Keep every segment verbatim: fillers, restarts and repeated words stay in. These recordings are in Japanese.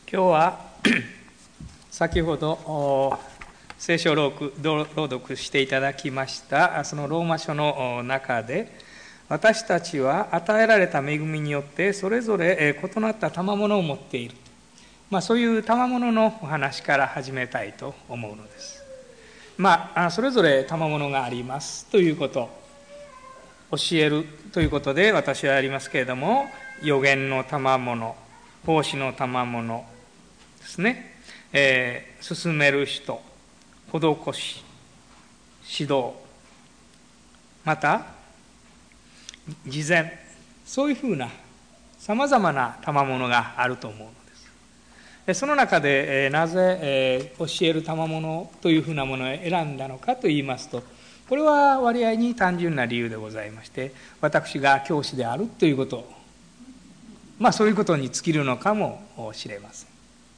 今日は先ほど聖書を朗読していただきましたそのローマ書の中で、私たちは与えられた恵みによってそれぞれ異なった賜物を持っている、まあ、そういう賜物のお話から始めたいと思うのです。まあ、それぞれ賜物がありますということ、教えるということで私はやりますけれども、預言の賜物、奉仕の賜物ですね、えー、進める人、施し、指導、また慈善、そういうふうなさまざまな賜物があると思うのです。その中でなぜ教える賜物というふうなものを選んだのかといいますと、これは割合に単純な理由でございまして、私が教師であるということ、まあそういうことに尽きるのかもしれません。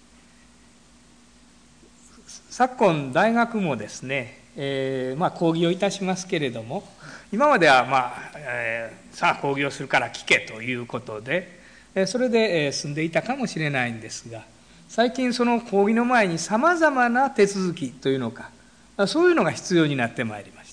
昨今大学もですね、えー、まあ講義をいたしますけれども、今まではまあ、えー、さあ講義をするから聞けということで、それで済んでいたかもしれないんですが、最近その講義の前にさまざまな手続きというのか、そういうのが必要になってまいりました。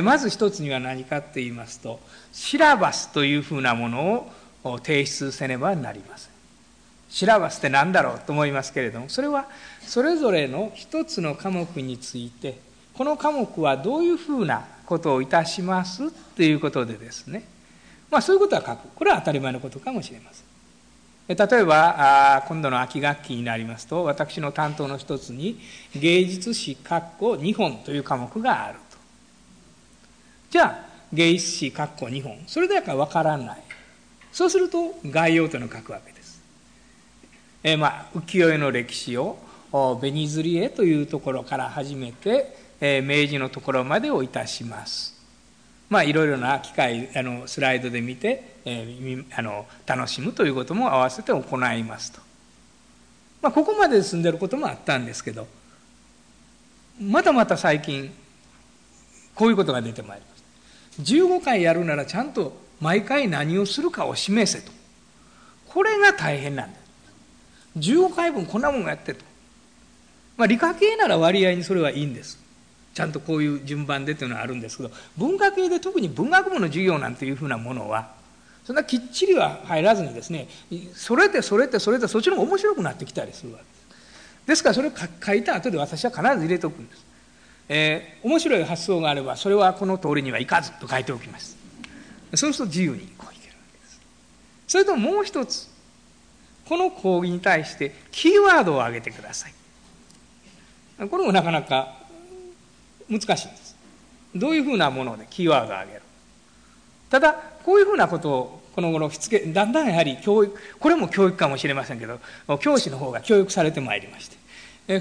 まず一つには何かと言いますと、シラバスというふうなものを提出せねばなりません。シラバスって何だろうと思いますけれども、それはそれぞれの一つの科目について、この科目はどういうふうなことをいたしますということでですね、まあそういうことは書く。これは当たり前のことかもしれません。例えば今度の秋学期になりますと、私の担当の一つに芸術史にほんという科目があると。じゃあ芸術史にほん、それだけは分からない。そうすると概要というのを書くわけです。えー、まあ浮世絵の歴史を紅摺絵というところから始めて、えー、明治のところまでをいたします。まあいろいろな機会、あのスライドで見て、えー、あの楽しむということも合わせて行いますと。まあここまで進んでいることもあったんですけど、またまた最近こういうことが出てまいります。じゅうごかいやるならちゃんと毎回何をするかを示せと。これが大変なんです。じゅうごかいぶんこんなもんがやってと。まあ理科系なら割合にそれはいいんです。ちゃんとこういう順番でというのはあるんですけど、文化系で特に文学部の授業なんていうふうなものは、そんなきっちりは入らずにですね、それでそれでそれでそっちの方が面白くなってきたりするわけです。ですからそれを書いた後で私は必ず入れておくんです。えー、面白い発想があれば、それはこの通りにはいかずと書いておきます。そうすると自由にこういけるわけです。それともう一つ、この講義に対してキーワードを挙げてください。これもなかなか難しいんです。どういうふうなものでキーワードを挙げる。ただこういうふうなことをこの頃しつけ、だんだんやはり教育、これも教育かもしれませんけど、教師の方が教育されてまいりまして、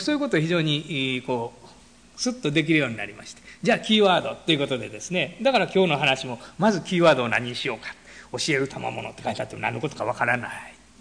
そういうことを非常にこうスッとできるようになりまして、じゃあキーワードということでですね、だから今日の話もまずキーワードを何にしようか、教える賜物って書いてあっても何のことかわからない。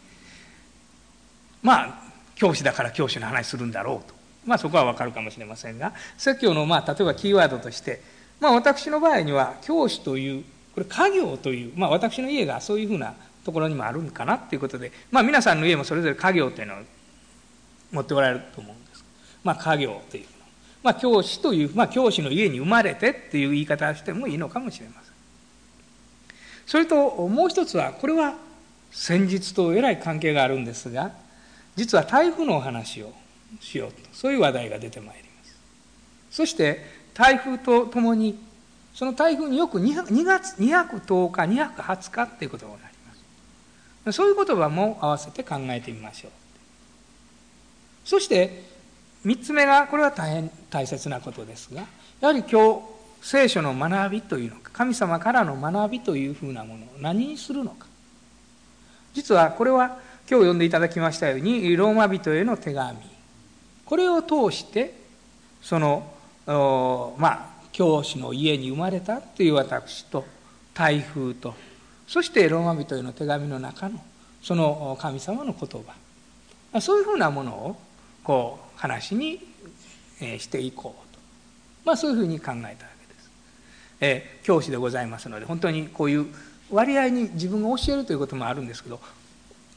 まあ教師だから教師の話するんだろうと、まあそこはわかるかもしれませんが、説教のまあ例えばキーワードとして、まあ私の場合には教師という、これ家業という、まあ私の家がそういうふうなところにもあるんかなということで、まあ皆さんの家もそれぞれ家業というのを持っておられると思うんです。まあ家業というの、まあ教師という、まあ教師の家に生まれてっていう言い方をしてもいいのかもしれません。それともう一つは、これは先日とえらい関係があるんですが、実は台風のお話をしようと、そういう話題が出てまいります。そして台風とともに、その台風によくにがつにひゃくとおかにひゃくはつかっていうことになります。そういう言葉も合わせて考えてみましょう。そして三つ目が、これは大変大切なことですが、やはり今日聖書の学びというのか、神様からの学びというふうなものを何にするのか。実はこれは今日読んでいただきましたように、ローマ人への手紙、これを通してそのまあ教師の家に生まれたという私と、台風と、そしてローマ人への手紙の中のその神様の言葉、そういうふうなものをこう話にしていこうと、まあそういうふうに考えたわけです。えー、教師でございますので、本当にこういう割合に自分が教えるということもあるんですけど、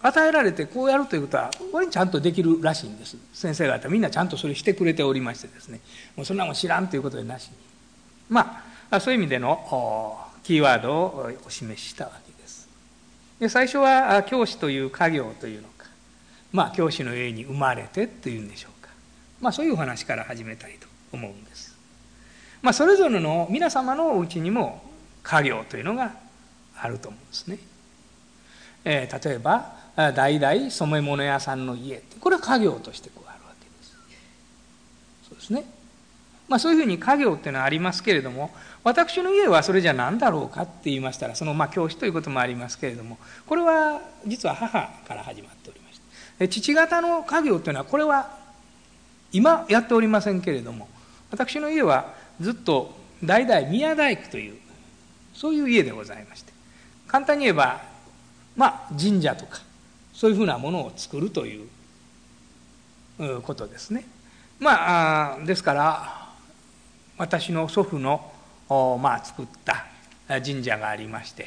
与えられてこうやるということはこれにちゃんとできるらしいんです。先生方みんなちゃんとそれしてくれておりましてですね、もうそんなもん知らんということでなしに、まあそういう意味でのキーワードをお示ししたわけです。で最初は教師という家業というのか、まあ教師の家に生まれてというんでしょうか、まあそういうお話から始めたいと思うんです。まあそれぞれの皆様のお家にも家業というのがあると思うんですね。えー、例えば代々染め物屋さんの家ってこれは家業としてこうあるわけです。そうですね。まあそういうふうに家業っていうのはありますけれども、私の家はそれじゃ何だろうかって言いましたら、そのまあ教師ということもありますけれども、これは実は母から始まっておりまして、父方の家業っていうのはこれは今やっておりませんけれども、私の家はずっと代々宮大工というそういう家でございまして、簡単に言えばまあ神社とかそういうふうなものを作るということですね。まあですから私の祖父のまあ作った神社がありまして、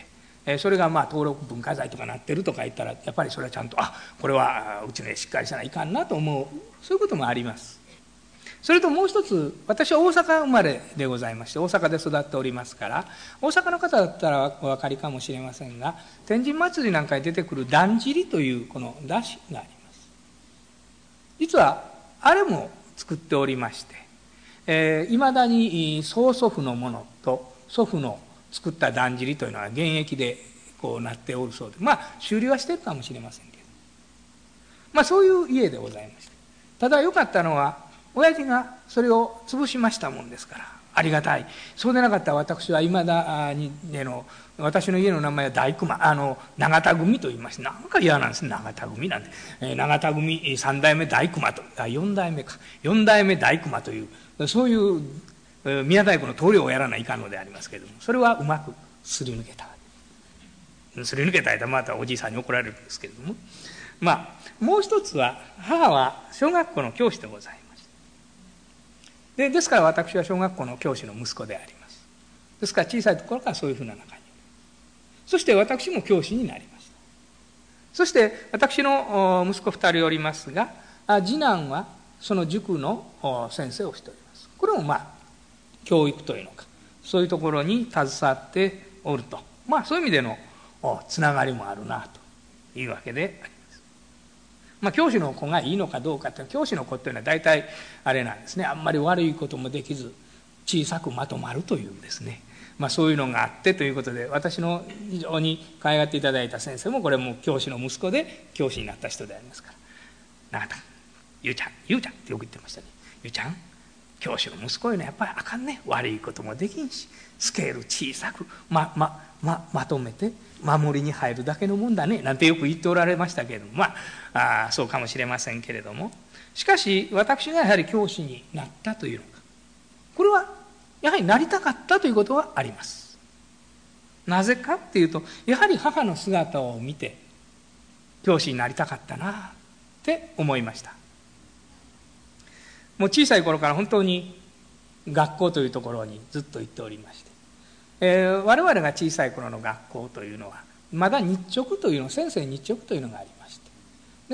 それがまあ登録文化財とかなってるとか言ったら、やっぱりそれはちゃんとあこれはうちの家しっかりしないかんなと思う、そういうこともあります。それともう一つ、私は大阪生まれでございまして、大阪で育っておりますから、大阪の方だったらお分かりかもしれませんが、天神祭りなんかに出てくるだんじりというこの出汁があります。実はあれも作っておりまして、えー、いまだに曽祖父のものと祖父の作っただんじりというのは現役でこうなっておるそうで、まあ修理はしてるかもしれませんけど、まあそういう家でございまして、ただ良かったのは親父がそれを潰しましたもんですからありがたい。そうでなかったら私はいまだにの私の家の名前は大熊あの永田組と言いまして、なんか嫌なんです永田組なんて、えー、永田組三代目大熊とあ四代目か四代目大熊というそういう宮大工の棟梁をやらないかんのでありますけれども、それはうまくすり抜けたすり抜けた間またおじいさんに怒られるんですけれども、まあもう一つは母は小学校の教師でございます。で, ですから私は小学校の教師の息子であります。ですから小さいところからそういうふうな中に、そして私も教師になりました。そして私の息子二人おりますが、次男はその塾の先生をしております。これもまあ教育というのかそういうところに携わっておると、まあそういう意味でのつながりもあるなというわけであります。まあ、教師の子がいいのかどうかって、教師の子っていうのは大体あれなんですね、あんまり悪いこともできず小さくまとまるというですね、まあ、そういうのがあってということで、私の非常に可愛がっていただいた先生もこれも教師の息子で教師になった人でありますから、永田ゆうちゃんゆうちゃんってよく言ってましたね。ゆうちゃん教師の息子いうのはやっぱりあかんね、悪いこともできんしスケール小さくままままとめて守りに入るだけのもんだねなんてよく言っておられましたけれども、まあ、あそうかもしれませんけれども、しかし私がやはり教師になったというのか、これはやはりなりたかったということはあります。なぜかっていうと、やはり母の姿を見て教師になりたかったなって思いました。もう小さい頃から本当に学校というところにずっと行っておりまして、えー、我々が小さい頃の学校というのはまだ日直というの先生日直というのがありまして、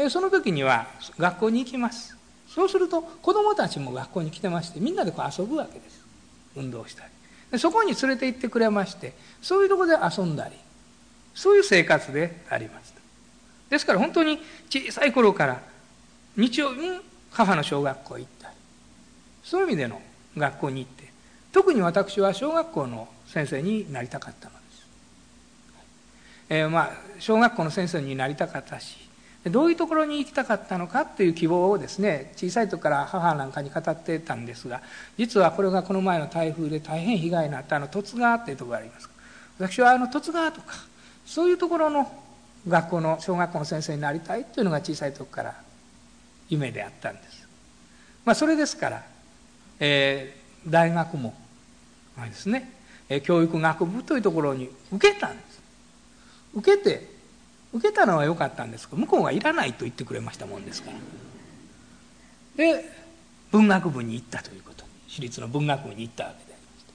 でその時には学校に行きます。そうすると子どもたちも学校に来てまして、みんなでこう遊ぶわけです。運動したりで、そこに連れて行ってくれまして、そういうところで遊んだり、そういう生活でありました。ですから本当に小さい頃から日曜日に母の小学校へ行ったり、そういう意味での学校に行って、特に私は小学校の先生になりたかったのです。えー、まあ小学校の先生になりたかったし、どういうところに行きたかったのかっていう希望をですね、小さい時から母なんかに語ってたんですが、実はこれがこの前の台風で大変被害になったあの十津川っていうところがあります。私はあの十津川とかそういうところの学校の小学校の先生になりたいというのが小さい時から夢であったんです。まあそれですから、えー、大学もあれですね、教育学部というところに受けたんです。受けて受けたのは良かったんですけど、向こうがいらないと言ってくれましたもんですから、で文学部に行ったということに、私立の文学部に行ったわけでありまして、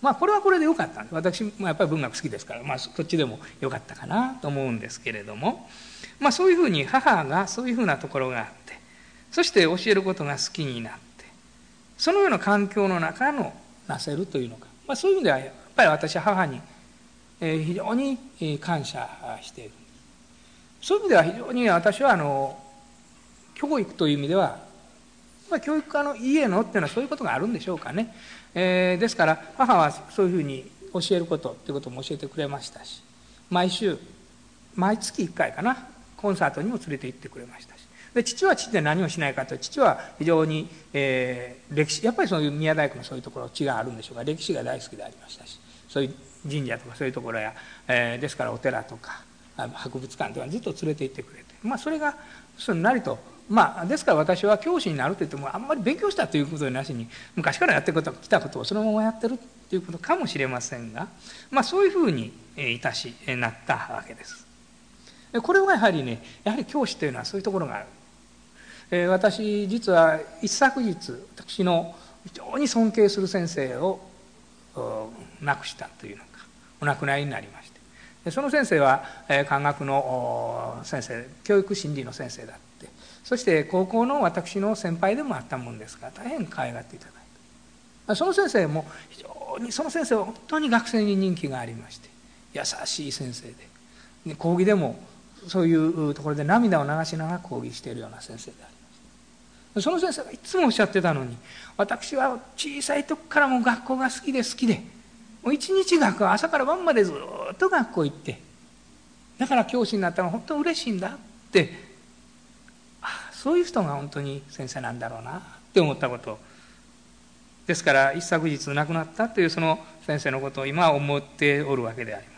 まあこれはこれでよかったんです。私もやっぱり文学好きですから、まあこっちでもよかったかなと思うんですけれども、まあそういうふうに母がそういうふうなところがあって、そして教えることが好きになって、そのような環境の中のなせるというのか、まあそういう意味ではやっぱり私は母に非常に感謝している。そういう意味では非常に私はあの教育という意味では、まあ、教育家の家のっていうのはそういうことがあるんでしょうかね。えー、ですから母はそういうふうに教えることっていうことも教えてくれましたし、毎週毎月いっかいかなコンサートにも連れて行ってくれましたし、で父は父で何をしないかというと、父は非常に、えー、歴史やっぱりそういう宮大工のそういうところ血があるんでしょうが、歴史が大好きでありましたし、そういう神社とかそういうところや、えー、ですからお寺とか博物館とかずっと連れて行ってくれて、まあそれがすんなりと、まあですから私は教師になるといってもあんまり勉強したということなしに昔からやってきたことをそのままやってるということかもしれませんが、まあそういうふうにいたしなったわけです。これはやはりね、やはり教師というのはそういうところがある。えー、私実は一昨日私の非常に尊敬する先生を亡くしたというのか、お亡くなりになりました。その先生は漢学の先生、教育心理の先生だって、そして高校の私の先輩でもあったもんですから大変可愛がっていただいた。その先生も非常に、その先生は本当に学生に人気がありまして、優しい先生で、講義でもそういうところで涙を流しながら講義しているような先生であります。その先生がいつもおっしゃってたのに、私は小さい時からもう学校が好きで好きで、もう一日学校、朝から晩までずっと学校行って、だから教師になったのは本当に嬉しいんだって、ああそういう人が本当に先生なんだろうなって思ったことですから、一昨日亡くなったというその先生のことを今思っておるわけであります。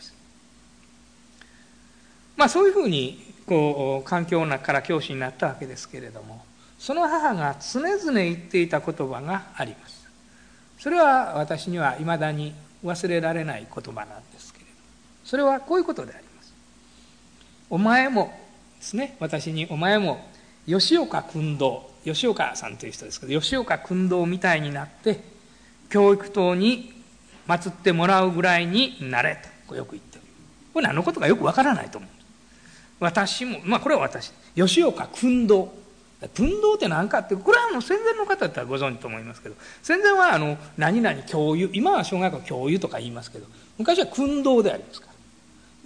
まあそういうふうにこう環境の中から教師になったわけですけれども、その母が常々言っていた言葉があります。それは私にはいまだに忘れられない言葉なんですけれど、それはこういうことであります。お前もですね、私にお前も吉岡訓導、吉岡さんという人ですけど、吉岡訓導みたいになって教育等に祀ってもらうぐらいになれとよく言ってる。これ何のことかよくわからないと思う。私も、まあこれは私、吉岡訓導、訓導って何かって、これはあの戦前の方だったらご存知と思いますけど、戦前はあの何々教諭、今は小学校教諭とか言いますけど、昔は訓導でありますから。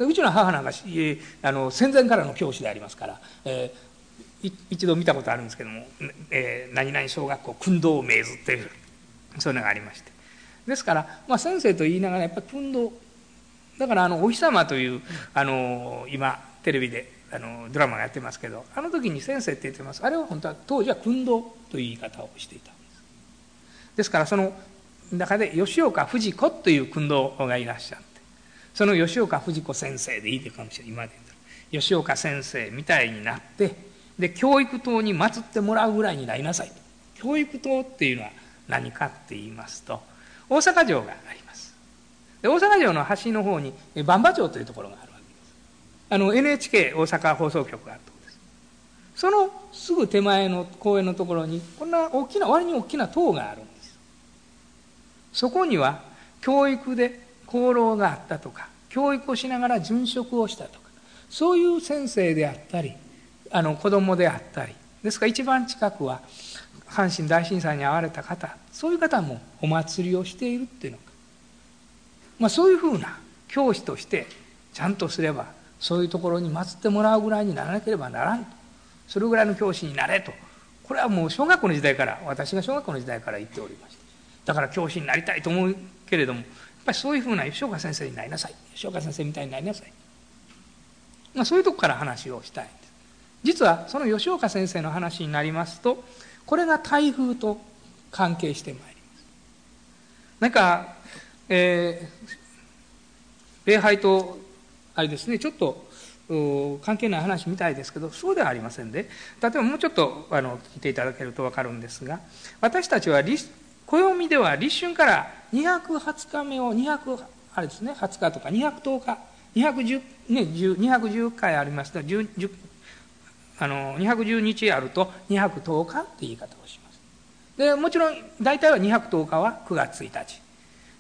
うちの母なんかあの戦前からの教師でありますから、えー、一度見たことあるんですけども、えー、何々小学校訓導名図っていうそういうのがありまして、ですから、まあ、先生と言いながらやっぱり訓導だから、あのお日様というあの今テレビであのドラマがやってますけど、あの時に先生って言ってます。あれは本当は当時は訓導という言い方をしていたんです。ですからその中で吉岡藤子という訓導がいらっしゃって、その吉岡藤子先生でいいかもしれない。今で言うと吉岡先生みたいになって、で教育等に祀ってもらうぐらいになりなさいと。教育等っていうのは何かって言いますと、大阪城があります。で大阪城の端の方に番場町というところがあるわけです。あの エヌエイチケー 大阪放送局があるところです。そのすぐ手前の公園のところにこんな大きな割に大きな塔があるんです。そこには教育で功労があったとか、教育をしながら殉職をしたとか、そういう先生であったり、あの子供であったり、ですから一番近くは阪神大震災に遭われた方、そういう方もお祭りをしているっていうのか、まあ、そういうふうな教師としてちゃんとすれば、そういうところに祀ってもらうぐらいにならなければならんと、それぐらいの教師になれと、これはもう小学校の時代から、私が小学校の時代から言っておりました。だから教師になりたいと思うけれども、やっぱりそういうふうな吉岡先生になりなさい、吉岡先生みたいになりなさい、まあ、そういうとこから話をしたいんです。実はその吉岡先生の話になりますと、これが台風と関係してまいります。なんか、えー、礼拝とあれですね、ちょっと関係ない話みたいですけど、そうではありませんで、例えばもうちょっとあの聞いていただけると分かるんですが、私たちは暦では立春からにひゃくはつかめをにひゃくあれですねはつかとかにひゃくとおかにひゃくじゅう、ね、にひゃくじゅっかいありますとじゅうあのにひゃくじゅうにちあるとにひゃくとおかって言い方をします。でもちろん大体はにひゃくとおかはくがつついたち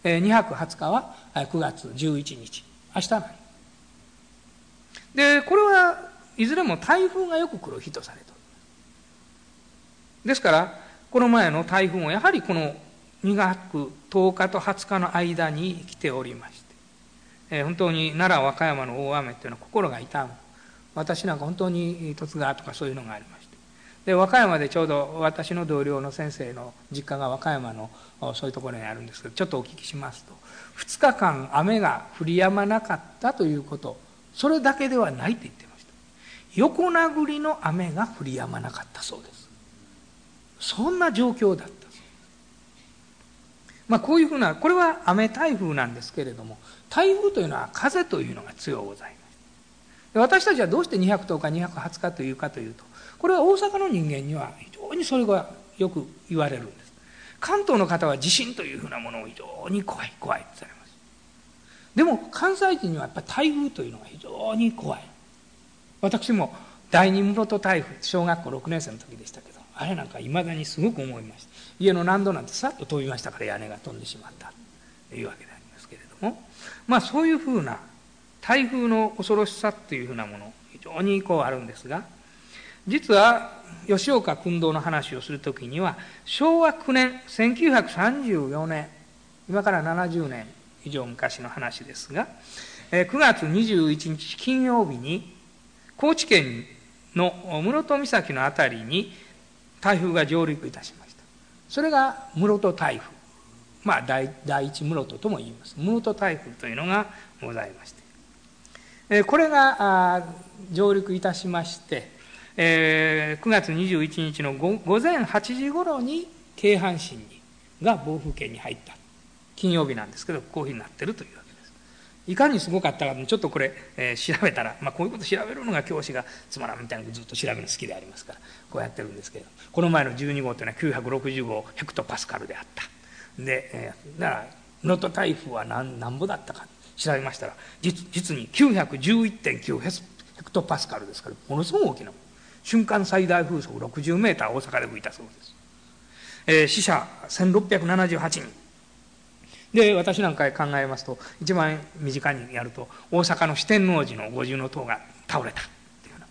にはくはつかはくがつじゅういちにち、明日なんで、これはいずれも台風がよく来る日とされております。ですからこの前の台風もやはりこのにがくとおかとはつかの間に来ておりまして、えー、本当に奈良和歌山の大雨っていうのは心が痛む。私なんか本当に十津川とかそういうのがありまして、で和歌山でちょうど私の同僚の先生の実家が和歌山のそういうところにあるんですけど、ちょっとお聞きしますと、ふつかかん雨が降り止まなかったということ、それだけではないと言ってました。横殴りの雨が降り止まなかったそうです。そんな状況だったそうです。まあこういうふうな、これは雨台風なんですけれども、台風というのは風というのが強うございます。で私たちはどうしてにひゃくとおかにひゃくはつかというかというと、これは大阪の人間には非常にそれがよく言われるんです。関東の方は地震というふうなものを非常に怖い怖いとされます。でも関西人にはやっぱり台風というのが非常に怖い。私も第二室戸台風、小学校ろくねん生の時でしたけど、あれなんかいまだにすごく思いました。家の難度なんてさっと飛びましたから、屋根が飛んでしまったというわけでありますけれども、まあそういうふうな台風の恐ろしさというふうなもの非常にこうあるんですが、実は吉岡訓導の話をするときにはしょうわくねんせんきゅうひゃくさんじゅうよねん、今からななじゅうねん以上昔の話ですが、くがつにじゅういちにち金曜日に高知県の室戸岬のあたりに台風が上陸いたしました。それが室戸台風、まあ第第一室戸とも言います。室戸台風というのがございまして、これが上陸いたしまして、くがつにじゅういちにちのごぜんはちじごろに京阪神にが暴風圏に入った金曜日なんですけど、こういうふうになってるというわけです。いかにすごかったかちょっとこれ、えー、調べたら、まあ、こういうこと調べるのが教師がつまらんみたいなのずっと調べるの好きでありますからこうやってるんですけど、この前のじゅうにごうというのはきゅうひゃくろくじゅうごヘクトパスカルであった。で、えー、だから能登台風は何何ぼだったか調べましたら 実, 実に きゅうひゃくじゅういってんきゅう ヘクトパスカルですから、ものすごい大きなもの。瞬間最大風速ろくじゅうメーター大阪で吹いたそうです。えー、死者せんろっぴゃくななじゅうはちにんで、私なんか考えますと一番身近にやると大阪の四天王寺の五重塔が倒れたっていうよ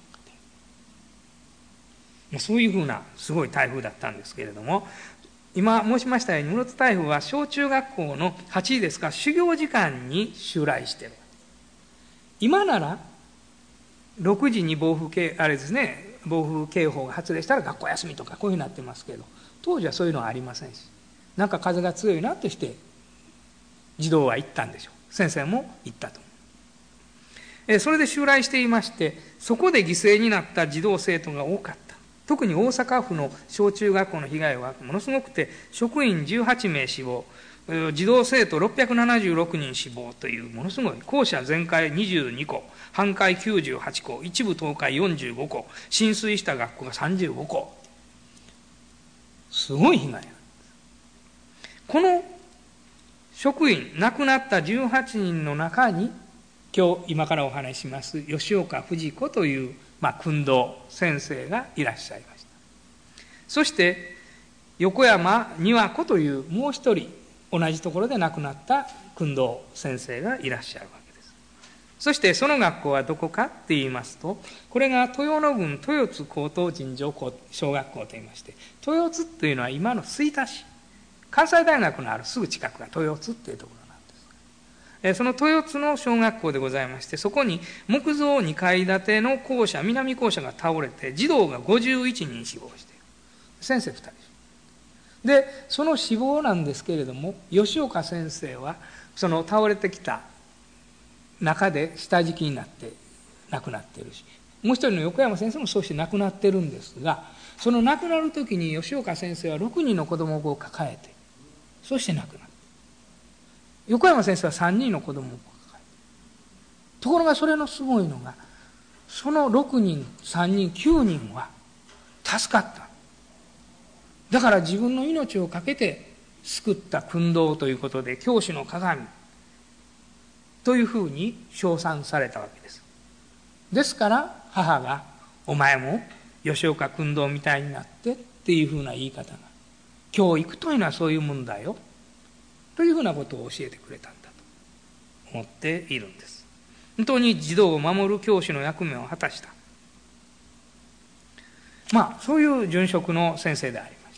うな、そういうふうなすごい台風だったんですけれども、今申しましたように室戸台風は小中学校のはちじですから修行時間に襲来している。今ならろくじに暴風警あれですね暴風警報が発令したら学校休みとかこういうふうになってますけど、当時はそういうのはありませんし、なんか風が強いなとして児童は行ったんでしょう。先生も行ったと。えそれで襲来していまして、そこで犠牲になった児童生徒が多かった。特に大阪府の小中学校の被害はものすごくて、職員じゅうはちめい死亡、児童生徒ろっぴゃくななじゅうろくにん死亡というものすごい、校舎全壊にじゅうにこ、半壊きゅうじゅうはちこ、一部倒壊よんじゅうごこ、浸水した学校がさんじゅうごこ、すごい被害なんです。この職員亡くなったじゅうはちにんの中に今日今からお話しします吉岡藤子という、まあ、訓導先生がいらっしゃいました。そして横山仁和子というもう一人同じところで亡くなった訓導先生がいらっしゃるわけです。そしてその学校はどこかって言いますと、これが豊野郡豊津高等尋常小学校といいまして、豊津というのは今の吹田市、関西大学のあるすぐ近くが豊津っていうところなんです。その豊津の小学校でございまして、そこに木造にかい建ての校舎、南校舎が倒れて児童がごじゅういちにん死亡している。先生ふたりで、その死亡なんですけれども、吉岡先生はその倒れてきた中で下敷きになって亡くなっているし、もう一人の横山先生もそうして亡くなってるんですが、その亡くなる時に吉岡先生はろくにんの子供を抱えて、そして亡くなった。横山先生はさんにんの子供を抱えて、ところがそれのすごいのが、そのろくにん、さんにん、きゅうにんは助かった。だから自分の命を懸けて救った訓導ということで、教師の鏡というふうに称賛されたわけです。ですから母がお前も吉岡訓導みたいになってっていうふうな言い方が、教育というのはそういうもんだよとというふうなことを教えてくれたんだと思っているんです。本当に児童を守る教師の役目を果たした、まあそういう殉職の先生でありました。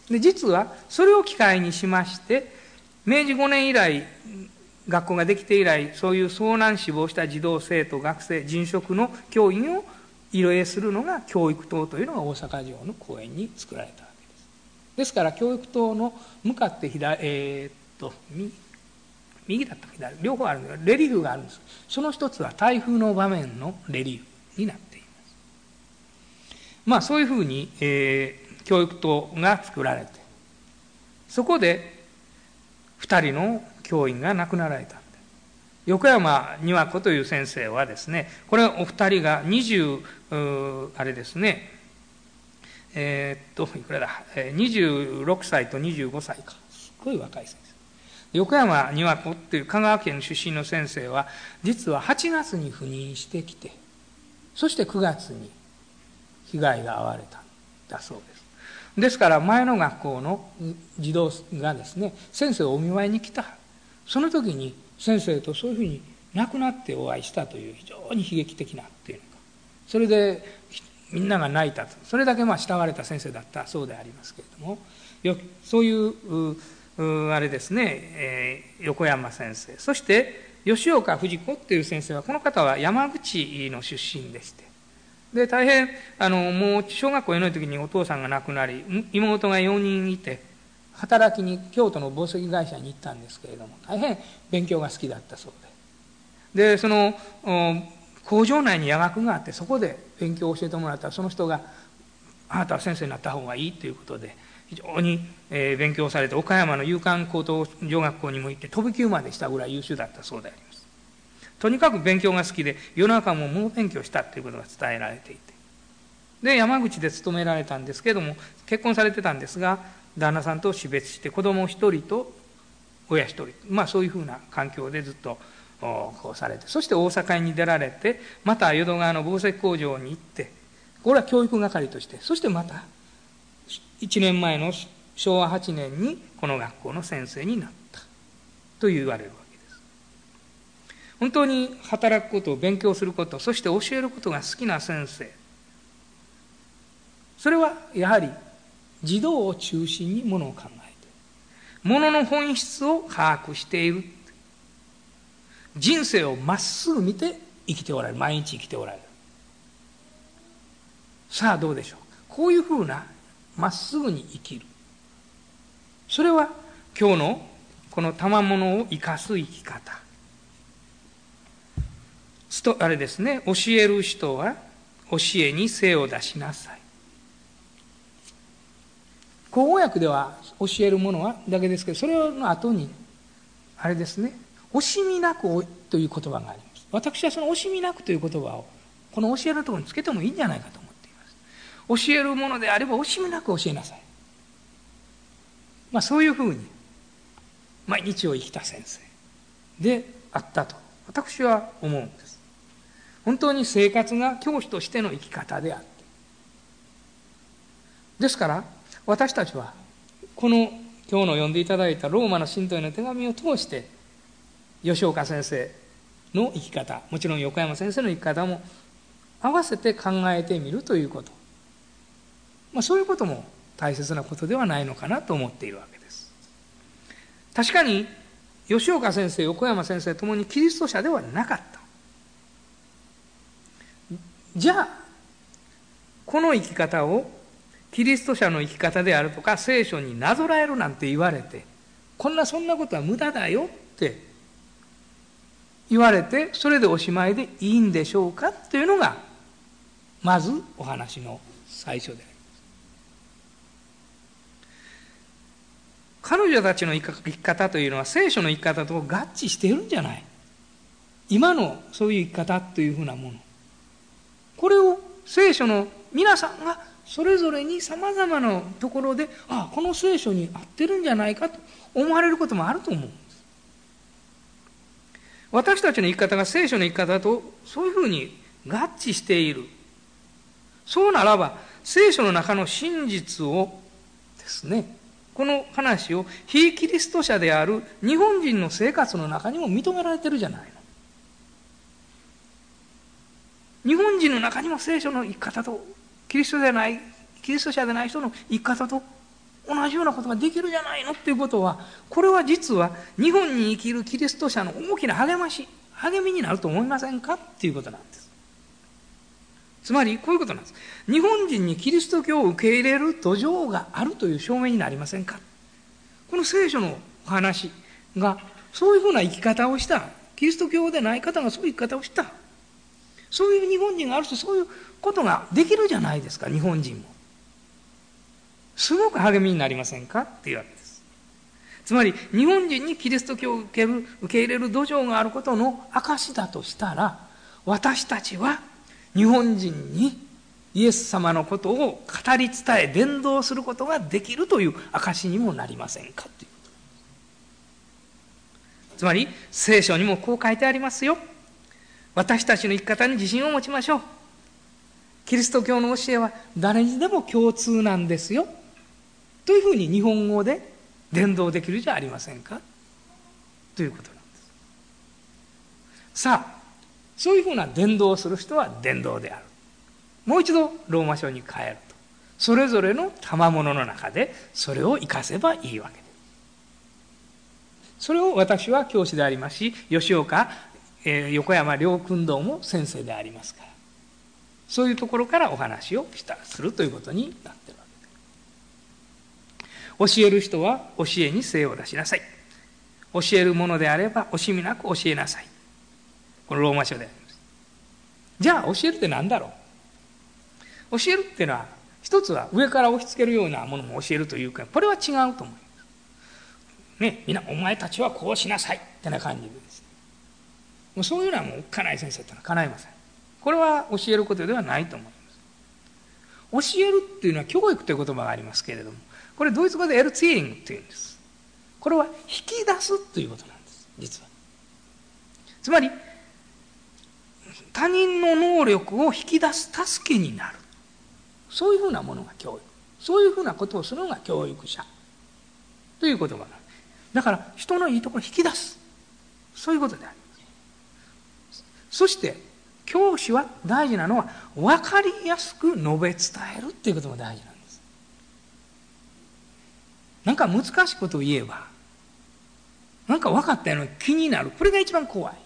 で実はそれを機会にしまして、明治ごねん以来、学校ができて以来、そういう遭難死亡した児童生徒学生殉職の教員を慰霊するのが教育棟というのが大阪城の公園に作られたわけです。ですから教育棟の向かって左、えー、っと右右だったか左、両方あるんですが、レリーフがあるんです。その一つは台風の場面のレリーフになっています。まあそういうふうに、えー、教育棟が作られて、そこで二人の教員が亡くなられたんで、横山仁和子という先生はですね、これお二人がにじゅう、あれですね、えー、っといくらだ、にじゅうろくさいとにじゅうごさいか、すごい若い先生。横山仁和子っていう香川県出身の先生は、実ははちがつに赴任してきて、そしてくがつに被害が遭われたんだそうです。ですから前の学校の児童がですね、先生をお見舞いに来た。その時に先生とそういうふうに亡くなってお会いしたという非常に悲劇的なっていうのか。それでみんなが泣いたと。それだけまあ慕われた先生だったそうでありますけれども、よそういうあれですね、えー、横山先生、そして吉岡藤子っていう先生は、この方は山口の出身でして、で大変あのもう小学校よねんの時にお父さんが亡くなり、妹がよにんいて働きに京都の紡績会社に行ったんですけれども、大変勉強が好きだったそうで、でその工場内に夜学があって、そこで勉強を教えてもらったら、その人があなたは先生になった方がいいということで非常に勉強されて、岡山の夕刊高等女学校にも行って飛び級までしたぐらい優秀だったそうであります。とにかく勉強が好きで、夜中も猛勉強したということが伝えられていて、で山口で勤められたんですけれども、結婚されてたんですが、旦那さんと死別して、子供一人と親一人、まあそういうふうな環境でずっとこうされて、そして大阪に出られて、また淀川の紡績工場に行って、これは教育係として、そしてまたいちねんまえのしょうわはちねんにこの学校の先生になったと言われるわけです。本当に働くことを、勉強すること、そして教えることが好きな先生、それはやはり児童を中心にものを考えて、ものの本質を把握している、人生をまっすぐ見て生きておられる、毎日生きておられる。さあどうでしょうか。こういうふうなまっすぐに生きる、それは今日のこの賜物を生かす生き方、あれですね、教える人は教えに精を出しなさい。口語訳では教えるものはだけですけど、それの後にあれですね、惜しみなくという言葉があります。私はその惜しみなくという言葉をこの教えるところにつけてもいいんじゃないかと思っています。教えるものであれば惜しみなく教えなさい。まあそういうふうに毎日を生きた先生であったと私は思うんです。本当に生活が教師としての生き方であって、ですから私たちはこの今日の読んでいただいたローマの信徒への手紙を通して、吉岡先生の生き方、もちろん横山先生の生き方も合わせて考えてみるということ、まあ、そういうことも大切なことではないのかなと思っているわけです。確かに吉岡先生、横山先生ともにキリスト者ではなかった。じゃあこの生き方をキリスト者の生き方であるとか聖書になぞらえるなんて言われて、こんなそんなことは無駄だよって言われて、それでおしまいでいいんでしょうかというのがまずお話の最初であります。彼女たちの生き方というのは聖書の生き方と合致しているんじゃない、今のそういう生き方というふうなもの、これを聖書の皆さんがそれぞれにさまざまなところで、ああこの聖書に合ってるんじゃないかと思われることもあると思うんです。私たちの生き方が聖書の生き方とそういうふうに合致している、そうならば聖書の中の真実をですねこの話を非キリスト者である日本人の生活の中にも認められてるじゃないの。日本人の中にも聖書の生き方とキリストでないキリスト者でない人の生き方と同じようなことができるじゃないのっていうことは、これは実は日本に生きるキリスト者の大きな励まし励みになると思いませんかっていうことなんです。つまりこういうことなんです。日本人にキリスト教を受け入れる土壌があるという証明になりませんか。この聖書のお話がそういうふうな生き方をした、キリスト教でない方がそういう生き方をした、そういう日本人があるとそういうことができるじゃないですか。日本人もすごく励みになりませんかっていうわけです。つまり日本人にキリスト教を受ける、受け入れる土壌があることの証だとしたら、私たちは日本人にイエス様のことを語り伝え伝道することができるという証にもなりませんかということ。つまり聖書にもこう書いてありますよ。私たちの生き方に自信を持ちましょう。キリスト教の教えは誰にでも共通なんですよというふうに日本語で伝道できるじゃありませんかということなんです。さあ、そういうふうな伝道をする人は伝道である。もう一度ローマ書に帰ると、それぞれの賜物の中でそれを生かせばいいわけです。それを私は教師でありますし、吉岡、えー、横山両君堂も先生でありますから、そういうところからお話をしたするということになっているわけです。教える人は教えに精を出しなさい。教えるものであれば惜しみなく教えなさい。このローマ書であります。じゃあ教えるって何だろう。教えるっていうのは、一つは上から押し付けるようなものも教えるというか、これは違うと思います。ね、みんなお前たちはこうしなさいってな感じでですね。もうそういうのはもうおっかない先生ってのは叶いません。これは教えることではないと思います。教えるっていうのは教育という言葉がありますけれども、これドイツ語でエルツィエリングというんです。これは引き出すということなんです、実は。つまり他人の能力を引き出す助けになる、そういうふうなものが教育、そういうふうなことをするのが教育者という言葉なんです。だから人のいいところを引き出す、そういうことであります。そして教師は大事なのは分かりやすく述べ伝えるっていうことも大事なんです。なんか難しいことを言えば、なんか分かったような気になる、これが一番怖い。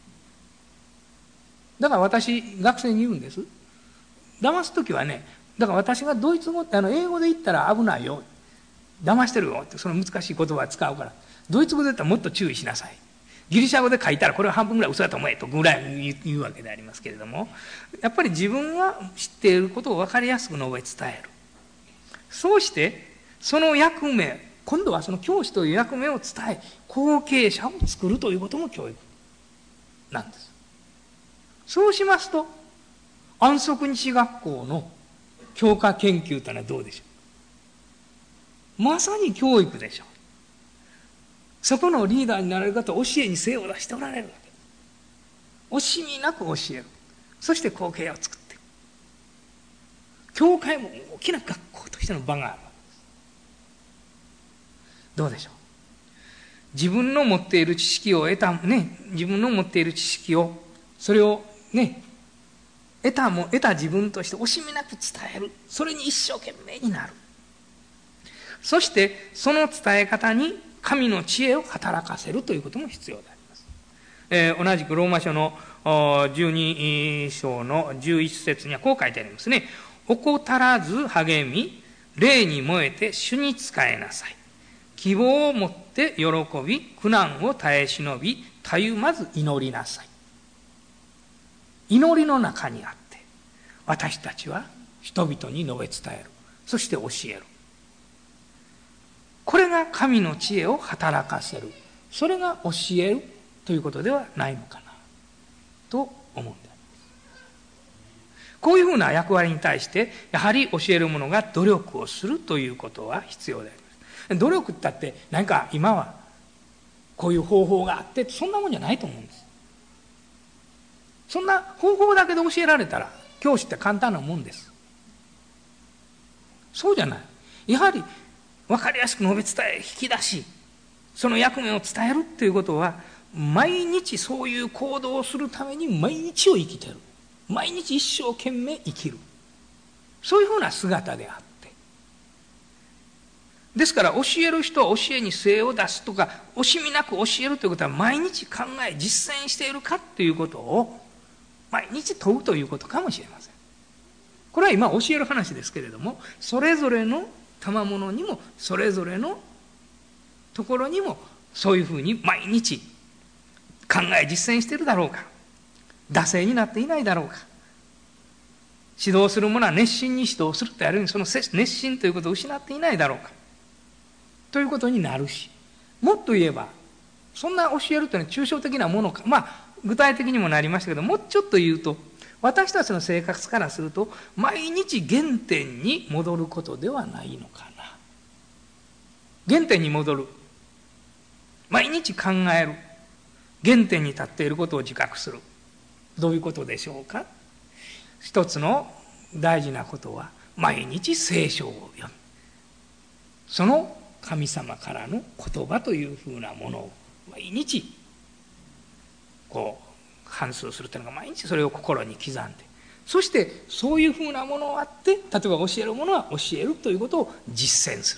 だから私学生に言うんです。騙すときはね、だから私がドイツ語ってあの英語で言ったら危ないよ、騙してるよって、その難しい言葉を使うから、ドイツ語で言ったらもっと注意しなさい。ギリシャ語で書いたらこれは半分ぐらい嘘だと思えとぐらい言うわけでありますけれども、やっぱり自分が知っていることを分かりやすく述べ伝える。そうしてその役目、今度はその教師という役目を伝え、後継者を作るということも教育なんです。そうしますと安息日学校の教科研究というのはどうでしょう。まさに教育でしょう。そこのリーダーになられる方は教えに精を出しておられるわけです。惜しみなく教える。そして後継を作っていく。教会も大きな学校としての場があるわけです。どうでしょう。自分の持っている知識を得たね、自分の持っている知識をそれをね、得たも得た自分として惜しみなく伝える。それに一生懸命になる。そしてその伝え方に神の知恵を働かせるということも必要であります。えー、同じくローマ書のじゅうに章のじゅういち節にはこう書いてありますね。怠らず励み、霊に燃えて主に仕えなさい。希望を持って喜び、苦難を耐え忍び、たゆまず祈りなさい。祈りの中にあって私たちは人々に述べ伝える、そして教える。これが神の知恵を働かせる、それが教えるということではないのかなと思うんであります。こういうふうな役割に対してやはり教える者が努力をするということは必要であります。努力ってあって何か今はこういう方法があってそんなもんじゃないと思うんです。そんな方法だけで教えられたら教師って簡単なもんです。そうじゃない。やはり分かりやすく述べ伝え引き出し、その役目を伝えるっていうことは、毎日そういう行動をするために毎日を生きてる、毎日一生懸命生きる、そういうふうな姿であって、ですから教える人は教えに精を出すとか、惜しみなく教えるということは、毎日考え実践しているかっていうことを毎日問うということかもしれません。これは今教える話ですけれども、それぞれの賜物にもそれぞれのところにもそういうふうに毎日考え実践しているだろうか、惰性になっていないだろうか、指導する者は熱心に指導するとやるように、その熱心ということを失っていないだろうかということになるし、もっと言えばそんな教えるというのは抽象的なものか、まあ具体的にもなりましたけど、もうちょっと言うと、私たちの生活からすると毎日原点に戻ることではないのかな。原点に戻る、毎日考える、原点に立っていることを自覚する、どういうことでしょうか。一つの大事なことは、毎日聖書を読む、その神様からの言葉というふうなものを毎日こう反芻するというのが、毎日それを心に刻んで、そしてそういうふうなものがあって、例えば教えるものは教えるということを実践す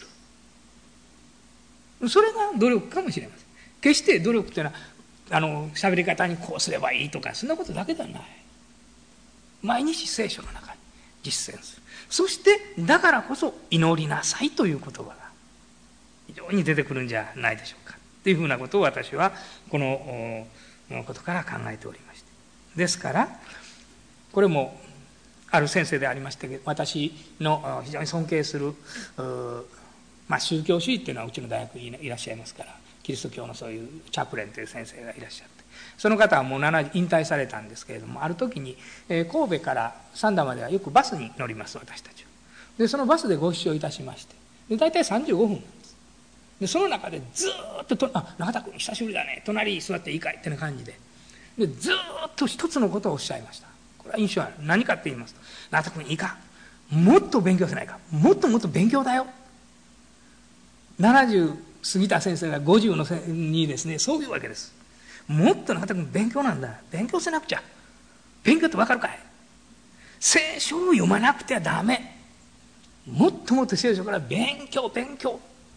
る、それが努力かもしれません。決して努力というのはあの喋り方にこうすればいいとか、そんなことだけではない。毎日聖書の中に実践する、そしてだからこそ祈りなさいという言葉が非常に出てくるんじゃないでしょうかというふうなことを、私はこのことから考えておりまして、ですからこれもある先生でありましたけど、私の非常に尊敬する、まあ、宗教主義っていうのはうちの大学にいらっしゃいますから、キリスト教のそういうチャプレンという先生がいらっしゃって、その方はもうななじゅう引退されたんですけれども、ある時に、えー、神戸から三田まではよくバスに乗ります、私たちは。でそのバスでご一緒いたしまして、で大体さんじゅうごふんなんです。でその中でずーっとと「あ、中田君久しぶりだね、隣に座っていいかい」ってな感じで、でずーっと一つのことをおっしゃいました。これは印象は何かって言いますと、中田君いいか、もっと勉強せないか、もっともっと勉強だよ。ななじゅう過ぎた先生がごじゅうのにですね、そういうわけです。もっと中田君勉強なんだ、勉強せなくちゃ。勉強って分かるかい、聖書を読まなくてはダメ、もっともっと聖書から勉強勉強。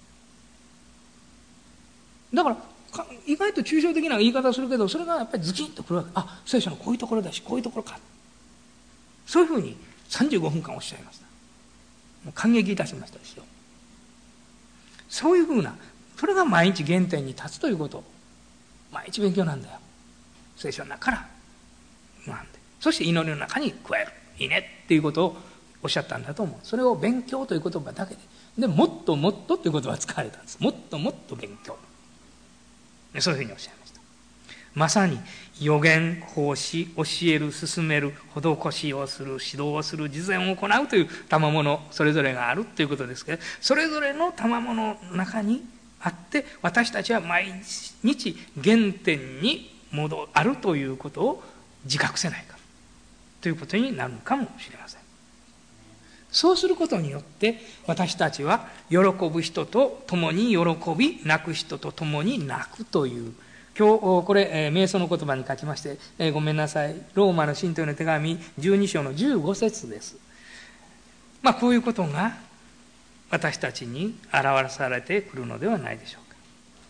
だから意外と抽象的な言い方をするけど、それがやっぱりズキンとくるわけ。あ、聖書のこういうところだし、こういうところか、そういうふうにさんじゅうごふんかんおっしゃいました。もう感激いたしましたですよ。そういうふうな、それが毎日原点に立つということ、毎日勉強なんだよ、聖書の中から学んで、そして祈りの中に加える、いいねっていうことをおっしゃったんだと思う。それを勉強という言葉だけで、でもっともっとという言葉が使われたんです。もっともっと勉強、そういうふうにおっしゃいました。まさに予言、奉仕、教える、進める、施しをする、指導をする、実践を行うという賜物それぞれがあるということですけど、それぞれの賜物の中にあって、私たちは毎日原点に戻あるということを自覚せないかということになるのかもしれません。そうすることによって私たちは喜ぶ人と共に喜び、泣く人と共に泣くという、今日これ、えー、瞑想の言葉に書きまして、えー、ごめんなさい、ローマの信徒への手紙じゅうに章のじゅうご節です。まあこういうことが私たちに表されてくるのではないでしょうか。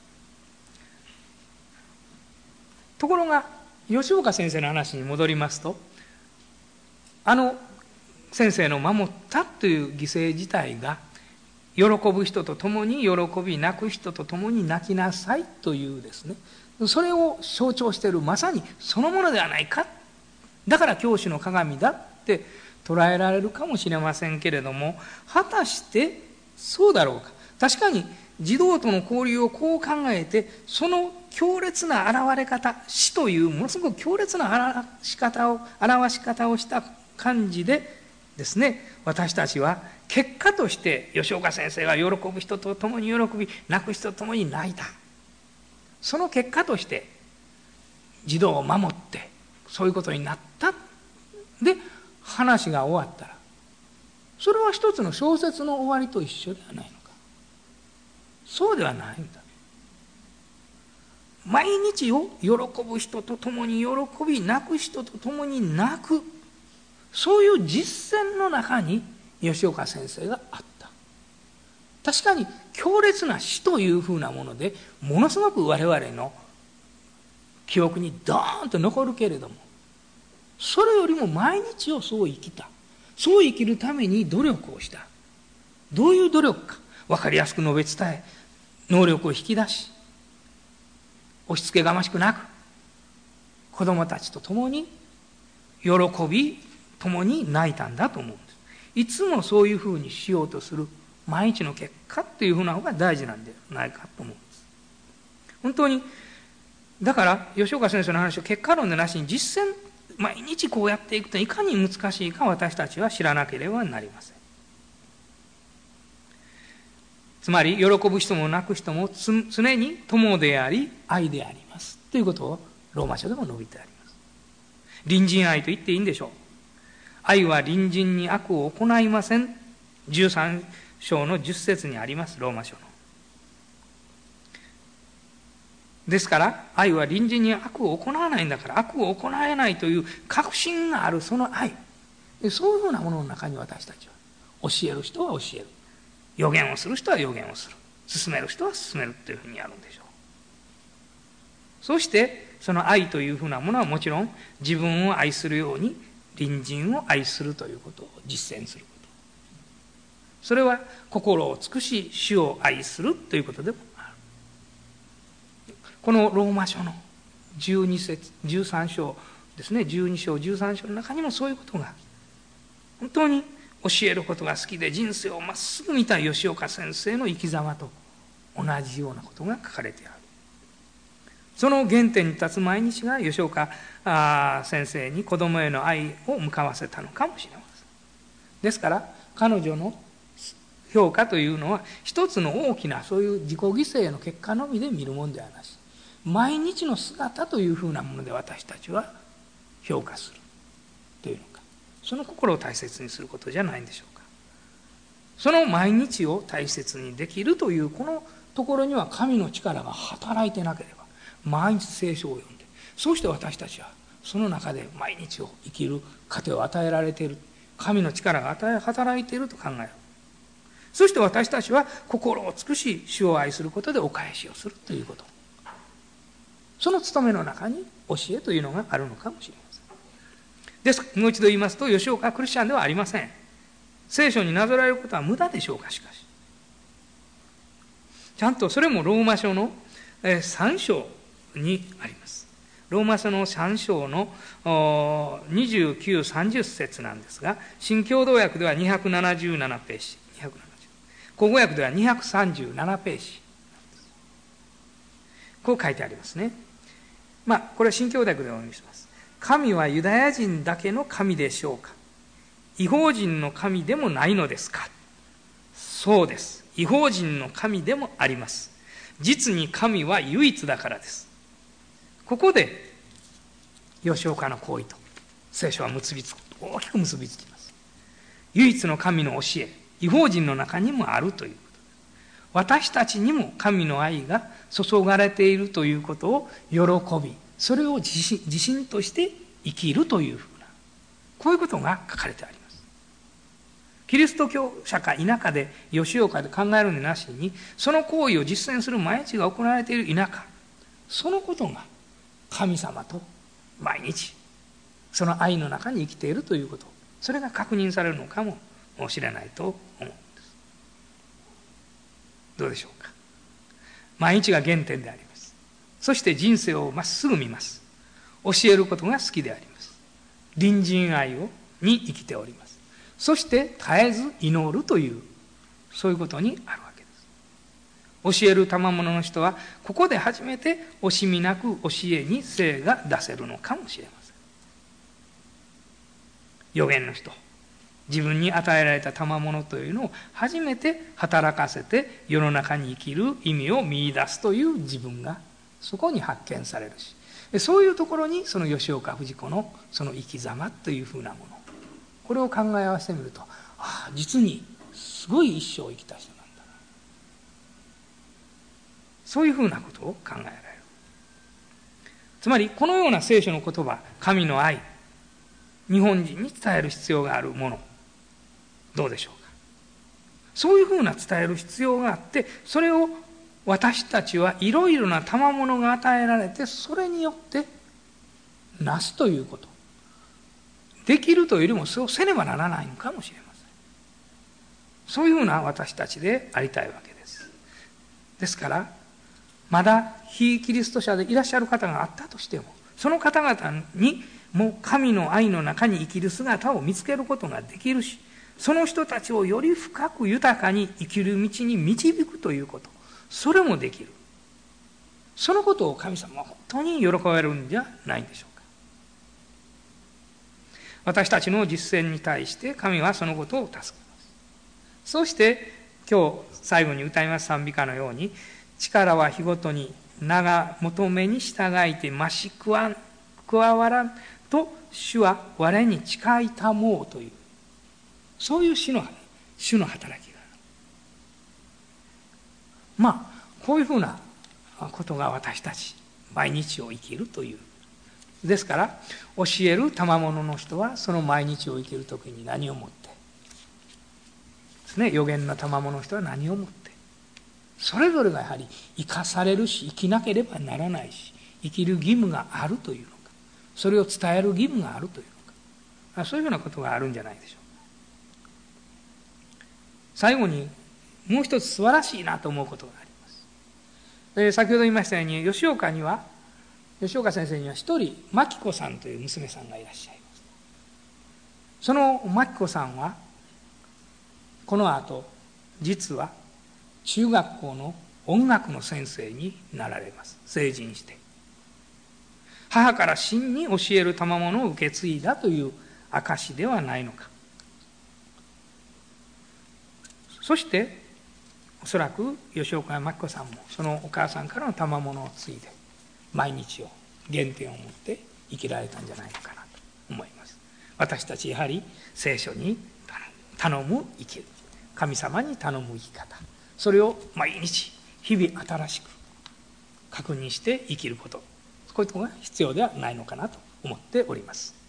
ところが吉岡先生の話に戻りますと、あの先生の守ったという犠牲自体が、喜ぶ人と共に喜び、泣く人と共に泣きなさいというですね、それを象徴している、まさにそのものではないか。だから教師の鏡だって捉えられるかもしれませんけれども、果たしてそうだろうか。確かに児童との交流をこう考えて、その強烈な現れ方、死というものすごく強烈な表し方を表し方をした感じでですね、私たちは結果として吉岡先生が喜ぶ人と共に喜び、泣く人と共に泣いた、その結果として児童を守ってそういうことになったで話が終わったら、それは一つの小説の終わりと一緒ではないのか。 そうではないんだ。毎日を喜ぶ人と共に喜び、泣く人と共に泣く、そういう実践の中に吉岡先生があった。確かに強烈な死というふうなものでものすごく我々の記憶にドーンと残るけれども、それよりも毎日をそう生きた、そう生きるために努力をした。どういう努力か分かりやすく述べ伝え、能力を引き出し、押し付けがましくなく子供たちと共に喜び共に泣いたんだと思うんです。いつもそういうふうにしようとする毎日の結果っていうふうな方が大事なんではないかと思うんです。本当にだから吉岡先生の話を結果論でなしに実践、毎日こうやっていくといかに難しいか私たちは知らなければなりません。つまり喜ぶ人も泣く人も常に友であり愛でありますということをローマ書でも述べてあります。隣人愛と言っていいんでしょう。愛は隣人に悪を行いません。じゅうさん章のじゅっ節にあります、ローマ書の。ですから愛は隣人に悪を行わないんだから、悪を行えないという確信があるその愛、そういうふうなものの中に私たちは教える人は教える、予言をする人は予言をする、進める人は進めるというふうにやるんでしょう。そしてその愛というふうなものはもちろん自分を愛するように隣人を愛するということを実践すること、それは心を尽くし主を愛するということでもある。このローマ書のじゅうに節じゅうさん章ですね、じゅうに章じゅうさん章の中にもそういうことが本当に教えることが好きで人生をまっすぐ見た吉岡先生の生き様と同じようなことが書かれてある。その原点に立つ毎日が吉岡先生に子供への愛を向かわせたのかもしれません。ですから彼女の評価というのは一つの大きなそういう自己犠牲の結果のみで見るものではなし、毎日の姿というふうなもので私たちは評価するというのか、その心を大切にすることじゃないんでしょうか。その毎日を大切にできるというこのところには神の力が働いてなければ、毎日聖書を読んで、そうして私たちはその中で毎日を生きる糧を与えられている、神の力が与え働いていると考える。そして私たちは心を尽くし主を愛することでお返しをするということ、その務めの中に教えというのがあるのかもしれません。です。もう一度言いますと、吉岡はクリスチャンではありません。聖書になぞらえることは無駄でしょうか。しかしちゃんとそれもローマ書のさん章にあります。ローマ書のさん章のにじゅうきゅう、さんじゅう節なんですが、新共同訳ではにひゃくななじゅうななページ、にひゃくななじゅう、古語訳ではにひゃくさんじゅうななページ、こう書いてありますね。まあこれは新共同訳でお読みします。神はユダヤ人だけの神でしょうか。異邦人の神でもないのですか。そうです。異邦人の神でもあります。実に神は唯一だからです。ここで吉岡の行為と聖書は結びつく、大きく結びつきます。唯一の神の教え、異邦人の中にもあるということです。私たちにも神の愛が注がれているということを喜び、それを自信、自信として生きるというふうな、こういうことが書かれてあります。キリスト教者か否かで吉岡で考えるのなしに、その行為を実践する毎日が行われている否か、そのことが神様と毎日その愛の中に生きているということ、それが確認されるのかもしれないと思うんです。どうでしょうか。毎日が原点であります。そして人生をまっすぐ見ます。教えることが好きであります。隣人愛をに生きております。そして絶えず祈るという、そういうことにあるわけです。教える賜物の人はここで初めて惜しみなく教えに精が出せるのかもしれません。預言の人、自分に与えられた賜物というのを初めて働かせて世の中に生きる意味を見出すという自分がそこに発見されるし、そういうところにその吉岡藤子のその生き様というふうなもの、これを考え合わせてみると、ああ実にすごい一生を生きた人なんだな。 そういうふうなことを考えられる。つまりこのような聖書の言葉、神の愛、日本人に伝える必要があるもの、どうでしょうか。そういうふうな伝える必要があって、それを私たちはいろいろな賜物が与えられて、それによってなすということ、できるというよりもそうせねばならないのかもしれません。そういうふうな私たちでありたいわけです。ですからまだ非キリスト者でいらっしゃる方があったとしても、その方々にもう神の愛の中に生きる姿を見つけることができるし、その人たちをより深く豊かに生きる道に導くということ、それもできる。そのことを神様は本当に喜ばれるんじゃないんでしょうか。私たちの実践に対して神はそのことを助けます。そして今日最後に歌います賛美歌のように、力は日ごとに名求めに従いて増し加わらんと主は我に誓いたもうという、そういう主の主の働きがある。まあこういうふうなことが私たち毎日を生きるという。ですから教える賜物の人はその毎日を生きるときに何をもってですね、預言の賜物の人は何をもって、それぞれがやはり生かされるし、生きなければならないし、生きる義務があるというのか、それを伝える義務があるというのか、そういうふうなことがあるんじゃないでしょうか。最後にもう一つ素晴らしいなと思うことがあります。えー、先ほど言いましたように、吉岡には吉岡先生には一人真紀子さんという娘さんがいらっしゃいます。その真紀子さんはこの後実は中学校の音楽の先生になられます。成人して母から真に教える賜物を受け継いだという証ではないのか。そしておそらく吉岡真紀子さんもそのお母さんからの賜物を継いで毎日を原点を持って生きられたんじゃないのかなと思います。私たちやはり聖書に頼む生きる、神様に頼む生き方、それを毎日日々新しく確認して生きること、こういうことが必要ではないのかなと思っております。